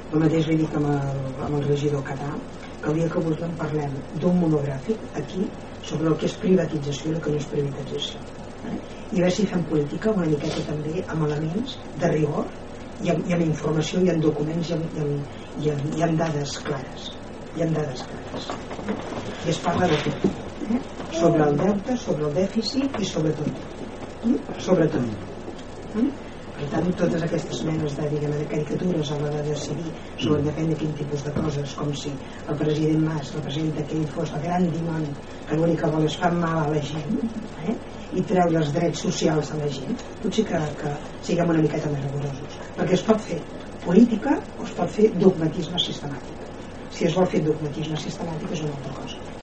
El mateix li dic amb el regidor Catà, que el dia que vulguem parlem d'un monogràfic aquí sobre el que és privatització i el que no és privatització, i a veure si fem política una miqueta també amb elements de rigor i amb informació i amb documents i amb dades clares i es parla de tot, sobre el deute, sobre el dèficit i sobre tot. Per tant, totes aquestes menes de caricatures a l'hora de decidir sobre depèn de quin tipus de coses, com si el president Mas representa que ell fos el gran dimoni que l'únic que vol és fer mal a la gent i treure els drets socials a la gent, potser que siguem una miqueta més rigorosos, perquè es pot fer política o es pot fer dogmatisme sistemàtic. Si es vol fer dogmatisme sistemàtic és una altra cosa.